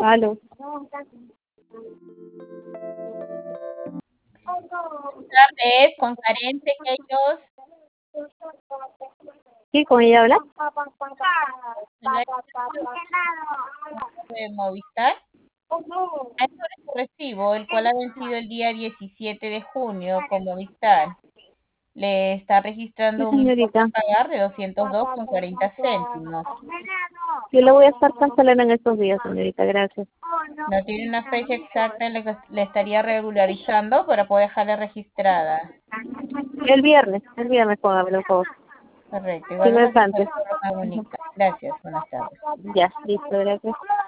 Aló. Buenas tardes, con Karen Pequeños. ¿Sí, con ella habla? Habla de Movistar. Es sobre su recibo, el cual ha vencido el día 17 de junio con Movistar. Le está Sí, registrando un importe señorita. a pagar de 202,40 céntimos. Yo le voy a estar cancelando en estos días, señorita. Gracias. No tiene una fecha exacta en la que le estaría regularizando para poder dejarla registrada. El viernes, póngame, por favor. Correcto, Si igual no me es registra antes. el programa única. Gracias, buenas tardes. Ya, listo, gracias.